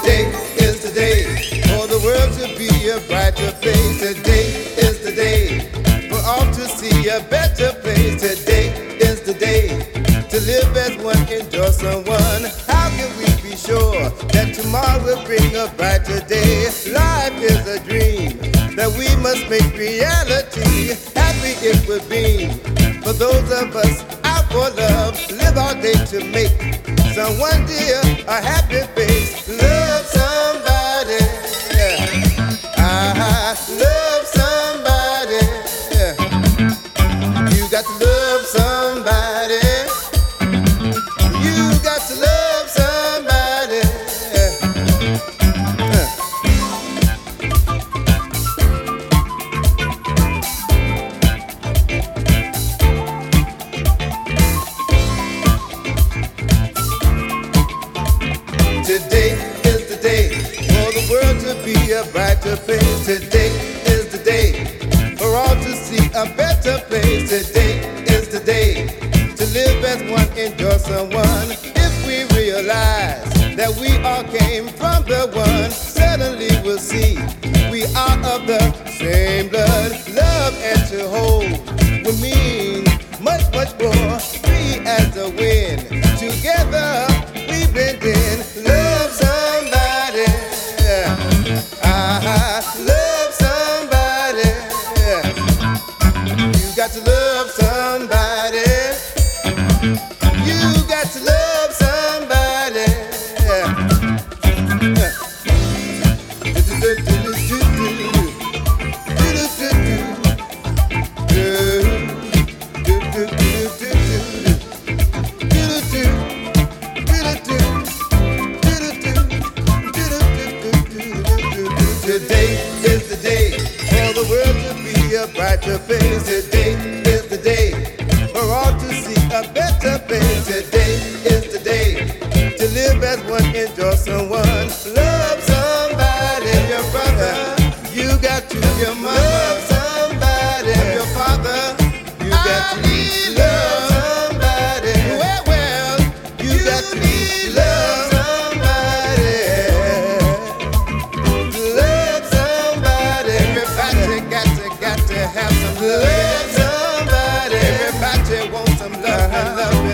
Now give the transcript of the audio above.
Today is the day for the world to be a brighter place. Today is the day for all to see a better place. Today is the day to live as one, enjoy someone. How can we be sure that tomorrow will bring a brighter day? Life is a dream that we must make reality. Happy it would be for those of us out for love. Live our day to make someone dear a happy face. Love somebody, yeah. Love somebody, yeah. You got to love somebody. You got to love somebody, yeah. Today is the day for the world to be a brighter place. Today is the day for all to see a better place. Today is the day to live as one, enjoy someone. If we realize that we all came from the one, suddenly we'll see we are of the same blood. Love and to hold will mean much, much more. Free as the wind, together we blend in. Love somebody, yeah. Love somebody, yeah. You got to love somebody. You got to love somebody, yeah. Today is the day for the world to be a brighter place. Today is the day for all to see a better place. Today is the day to live as one, enjoy someone. Love somebody, your brother. You got to your mother. Love somebody, your father. You got to love somebody. Well, you got to love somebody. Love somebody. Everybody got to have some love. Somebody. Everybody wants some love.